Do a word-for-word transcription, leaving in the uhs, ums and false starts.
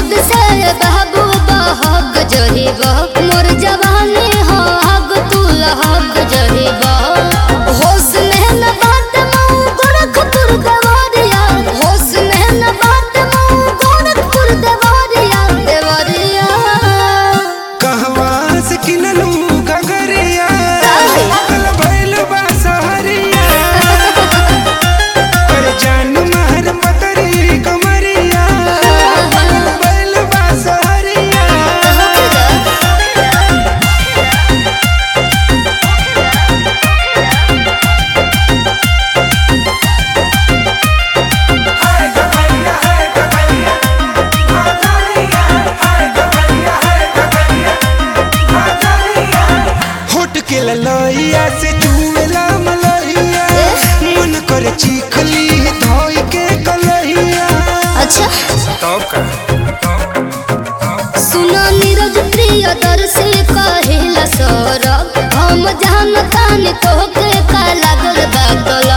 हद से बाबू बहक जहिबा मोर जवानी हक तू लहक जहिबा होश में न बात मऊ गोरखपुर देवरिया होश में न बात मऊ गोरखपुर देवरिया देवरिया कहवा से किनलू गगरिया कल भइल बा सहरिया कर जान मार पतरी कमरिया कल भइल बा सहरिया होट के ललैया से चूमेला मलैया मन कर चीखली धोई के कलैया। अच्छा तब का सुना नीरज प्रियदर्शी कहिला सौरभ हम जानतानी तोहके का लागल बा